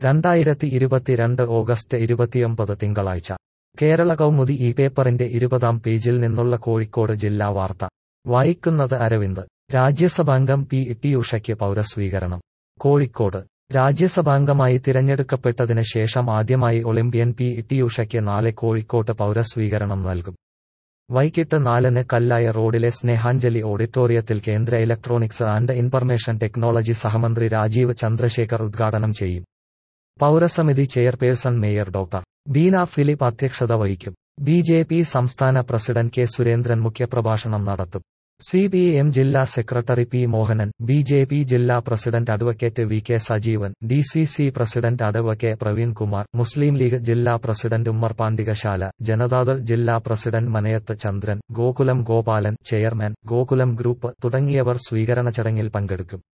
2022 August 29 തിങ്കളാഴ്ച കേരള കൗമുദി ഈ പേപ്പറിന്റെ 20-ാം പേജിൽ നിന്നുള്ള കോഴിക്കോട് ജില്ലാ വാർത്ത വായിക്കുന്നത് അരവിന്ദ്. രാജ്യസഭാംഗം പി.ടി. ഉഷയ്ക്ക് പൗരസ്വീകരണം. കോഴിക്കോട് രാജ്യസഭാംഗമായി തിരഞ്ഞെടുക്കപ്പെട്ടതിന് ശേഷം ആദ്യമായി ഒളിമ്പ്യൻ പി.ടി. ഉഷയ്ക്ക് നാളെ കോഴിക്കോട്ട് പൗരസ്വീകരണം നൽകും. വൈകിട്ട് 4-ന് കല്ലായ റോഡിലെ സ്നേഹാഞ്ജലി ഓഡിറ്റോറിയത്തിൽ കേന്ദ്ര ഇലക്ട്രോണിക്സ് ആൻഡ് ഇൻഫർമേഷൻ ടെക്നോളജി സഹമന്ത്രി രാജീവ് ചന്ദ്രശേഖർ ഉദ്ഘാടനം ചെയ്യും. പൗരസമിതി chairperson mayor doctor Beena Philip അധ്യക്ഷത വഹിക്കും. ബി.ജെ.പി. സംസ്ഥാന പ്രസിഡന്റ് കെ. സുരേന്ദ്രൻ മുഖ്യപ്രഭാഷണം നടത്തും. സി.പി.എം. ജില്ലാ സെക്രട്ടറി പി. മോഹനൻ, ബി.ജെ.പി. ജില്ലാ president advocate V. K. Sajeevan, DCC. President advocate Praveen Kumar, Muslim league ജില്ലാ പ്രസിഡന്റ് ഉമ്മർ പാണ്ടികശാല, ജനതാദൾ ജില്ലാ president Manayath Chandran, Gokulam Gopalan, chairman, Gokulam group തുടങ്ങിയവർ സ്വീകരണ ചടങ്ങിൽ പങ്കെടുക്കും.